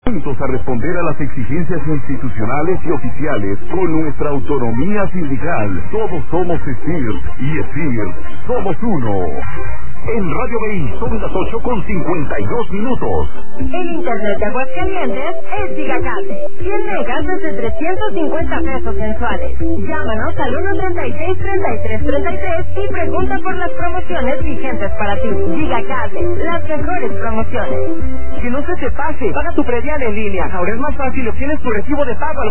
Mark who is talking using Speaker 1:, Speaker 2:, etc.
Speaker 1: Juntos a responder a las exigencias institucionales y oficiales con nuestra autonomía sindical. Todos somos ESIR y ESIR somos uno. En Radio BI son las 8:52.
Speaker 2: El internet de Aguascalientes es Gigacable. 100 megas desde 350 pesos mensuales. Llámanos al 136-3333 y pregunta por las promociones vigentes para ti. Gigacable, las mejores promociones.
Speaker 3: Que no se te pase, paga tu predial en línea. Ahora es más fácil y obtienes tu recibo de pago al